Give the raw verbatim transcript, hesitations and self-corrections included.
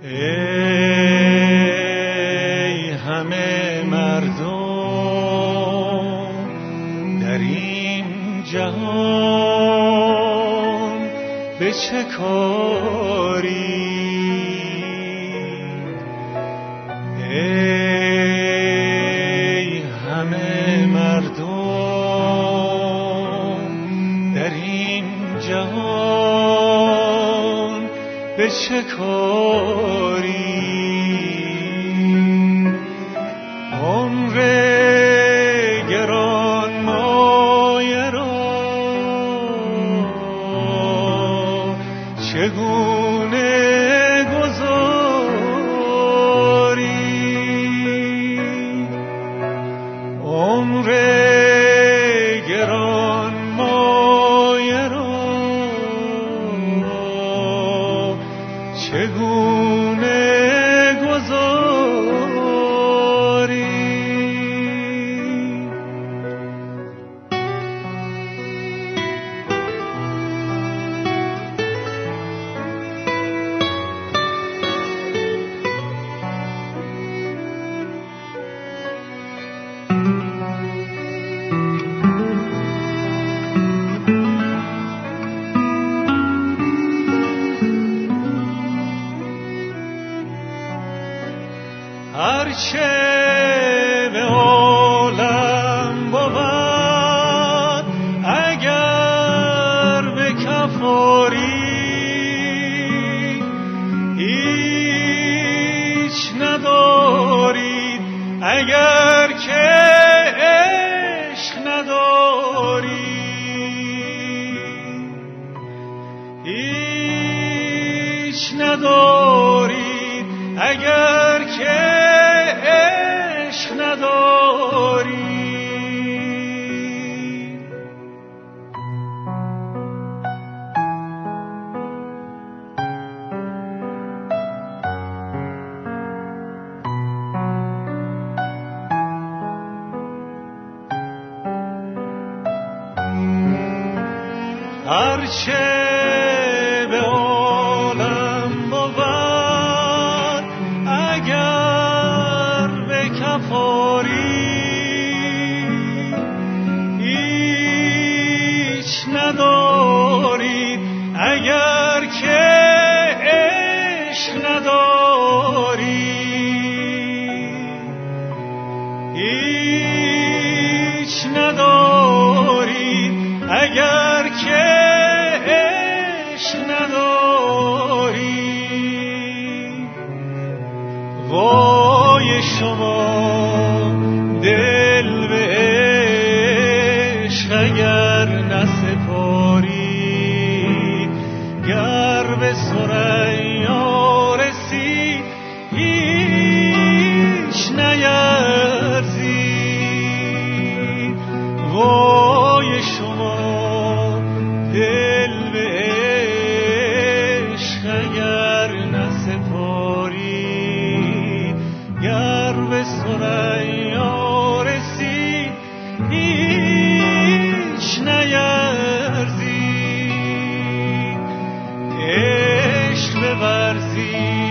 ای همه مردم در این جهان به چه کاری؟ ای همه مردم در این جهان به چه کاری؟ عمر گران مایه را چگونه گذاری؟ عمر گران مایه را چگونه گذاری؟ هرچه به عالم بود اگر به کف آرید هیچ ندارید، اگر که عشق ندارید هیچ ندارید، اگر که نداری. هرچه به عالم بود اگر به کف آرید هیچ ندارید، اگر که عشق ندارید هیچ ندارید، اگر که عشق ندارید. وای شما دل به عشق اگر نسپارید، گر به ثریا رسید هیچ نیرزید. وای شما دل به عشق اگر نسپارید، گر به ثریا رسید هیچ نیرزید. عشق بورزید